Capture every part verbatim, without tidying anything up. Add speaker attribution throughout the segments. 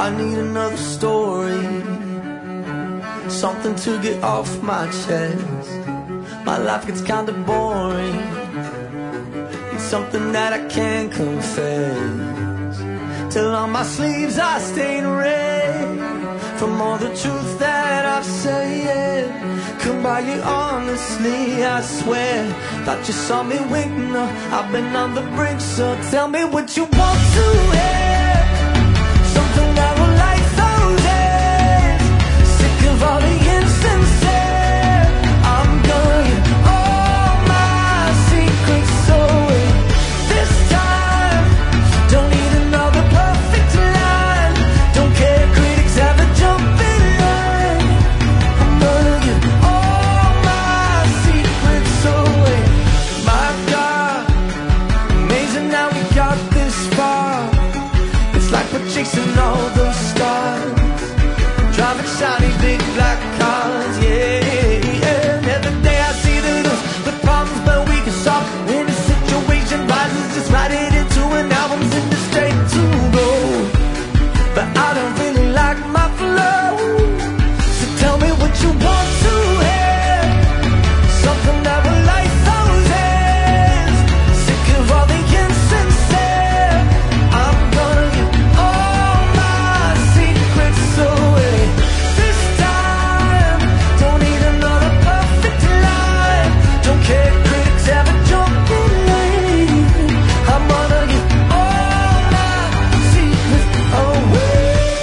Speaker 1: I need another story, something to get off my chest. My life gets kinda boring, it's something that I can't confess. Till on my sleeves I stain red from all the truth that I've said. Come by you honestly, I swear. Thought you saw me winking up, I've been on the brink. So tell me what you want to hear, something that will light those days. Sick of all the insincere, I'm gonna give all my secrets away. This time, don't need another perfect line. Don't care critics ever jump in line. I'm gonna give all my secrets away. My God, amazing how we got this far. It's like we're chasing all those stars, driving shiny big black cars, yeah, yeah. And every day I see the news with problems but we can solve. When the situation rises, just write it into an album, send it straight to gold. But I don't really like my flow, so tell me what you want to hear, something that will light those hands. Sick of all the insincere, I'm gonna give all my secrets away. This time, don't need another perfect line. Don't care critics ever jump in line. I'm gonna give all my secrets away.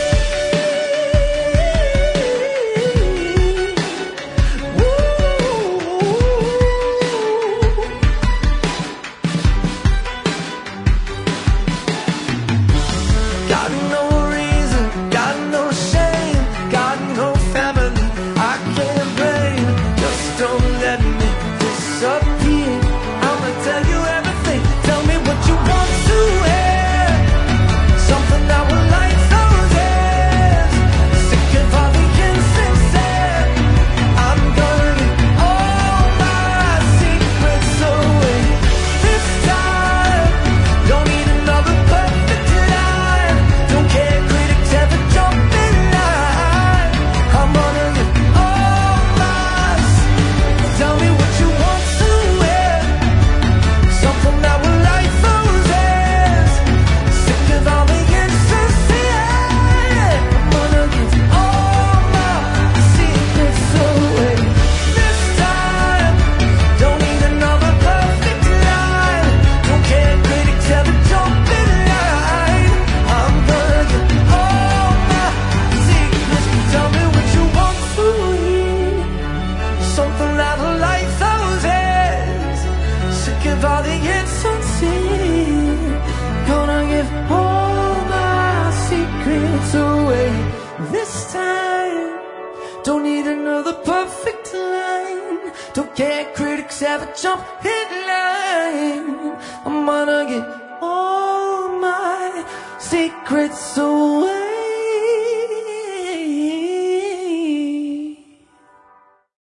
Speaker 1: Got no reason, got no shame, got no family I can't blame. Just don't let me disappear, I'ma tell you everything. Tell me what you want to hear, something that will light those ears. Sick of all the insincere, I'm gonna give all my secrets away. This time, don't need another perfect line. Don't care critics ever jump in line. I'm gonna give all my secrets. Tell me what you want to hear, something that will light those ears. Sick of all the insincere, I'm gonna give all my secrets away. This time, don't need another perfect line. Don't care critics ever jump in line. I'm gonna give all my secrets. Tell me what you want to hear, something that will light those ears. Sick of all the insincere, gonna give all my secrets away. This time, don't need another perfect line. Don't care critics ever jump in line. I'm gonna give all my secrets away.